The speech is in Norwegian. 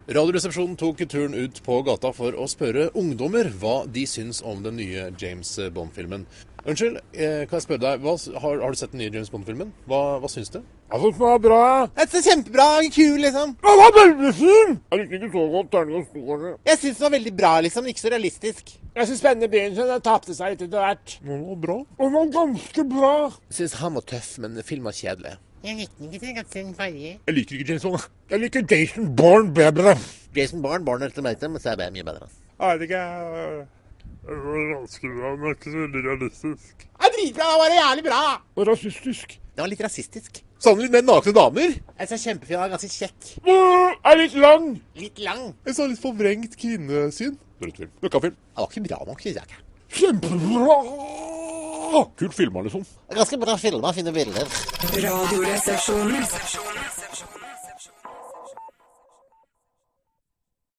Radioresepsjonen tok turen ut på gata for å spørre ungdommer hva de syns om den nye James Bond-filmen. Unnskyld, kan jeg spørre deg, har du sett den nye James Bond-filmen? Hva syns du? Jeg synes den var bra. Jeg synes det er kjempebra, kul liksom. Den var veldig fin! Jeg likte ikke så godt, terningkast 2 kanskje. Jeg synes den var veldig bra liksom, ikke så realistisk. Jeg synes spennende bilen sin, den tapte seg litt etter hvert. Den var bra. Den var ganske bra. Jeg synes han var tøff, men filmen var kjedelig. Jeg likte ikke så godt den forrige. Jeg liker ikke James Bond. Jeg liker Jason Bourne bedre. Jason Bourne etter meg, men så er det mye bedre. Jeg vet ikke, det var ganske bra, men ikke så veldig realistisk. Det er dritbra, det var jævlig bra. Og rasistisk. Det var litt rasistisk. Savner litt mer nakne damer. Jeg ser kjempefin, han er ganske kjekk. Er litt lang. Litt lang. Jeg sa litt forvrengt kvinnesyn. Drøttfilm. Møkkafilm. Det var ikke bra nok, synes jeg ikke. Kjempebra. Kult filma, liksom. Ganske bra filmer, fine bilder. Radioresepsjonen.